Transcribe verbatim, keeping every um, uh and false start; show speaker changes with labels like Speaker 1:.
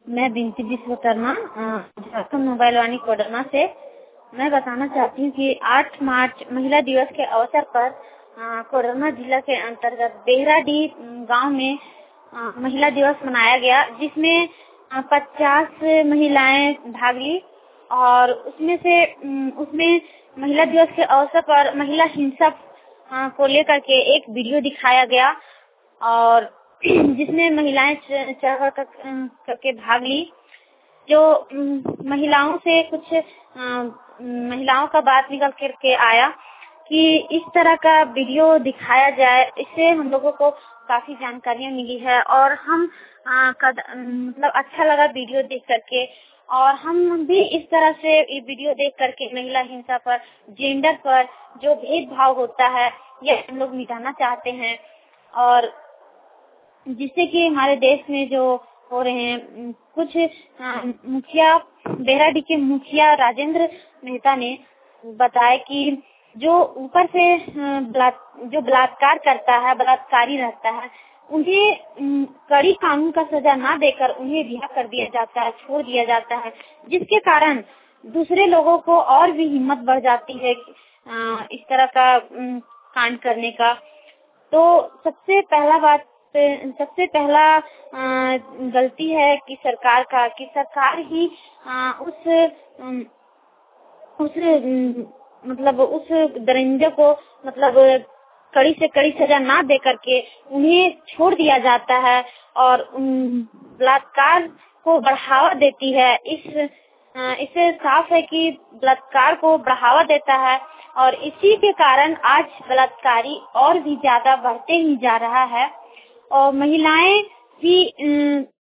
Speaker 1: मैं बिनती विश्वकर्मा झारखंड मोबाइल वाणी कोडरमा से मैं बताना चाहती हूँ कि आठ मार्च महिला दिवस के अवसर पर अ, कोडरमा जिला के अंतर्गत बेहराडीह गांव में अ, महिला दिवस मनाया गया, जिसमें पचास महिलाएं भाग ली और उसमें से अम, उसमें महिला दिवस के अवसर पर महिला हिंसा अ, को लेकर के एक वीडियो दिखाया गया और जिसमें महिलाएं च- चढ़ कर करके भाग ली। जो अम, महिलाओं से कुछ अ, महिलाओं का बात निकल करके आया कि इस तरह का वीडियो दिखाया जाए, इससे हम लोगों को काफी जानकारियां मिली है और हम अ, कद, मतलब अच्छा लगा वीडियो देख करके। और हम भी इस तरह से ये वीडियो देख करके महिला हिंसा पर, जेंडर पर जो भेदभाव होता है, यह हम लोग मिटाना चाहते हैं। और जिससे कि हमारे देश में जो हो रहे हैं कुछ अ, मुखिया, बेहराडीह के मुखिया राजेंद्र मेहता ने बताया कि जो ऊपर से अ, बलात् जो बलात्कार करता है, बलात्कारी रहता है, उन्हें अम, कड़ी कानून का सजा ना देकर उन्हें रिहा कर दिया जाता है, छोड़ दिया जाता है, जिसके कारण दूसरे लोगों को और भी हिम्मत बढ़ जाती है अ, इस तरह का अम, कांड करने का। तो सबसे पहला बात सबसे पहला अ, गलती है कि सरकार का कि सरकार ही अ, उस अम, उस अम, मतलब उस दरिंदे को मतलब कड़ी से कड़ी सजा ना दे करके उन्हें छोड़ दिया जाता है और उम, बलात्कार को बढ़ावा देती है। इस अ, इससे साफ है कि बलात्कार को बढ़ावा देता है और इसी के कारण आज बलात्कारी और भी ज्यादा बढ़ते ही जा रहा है और महिलाएं भी अम,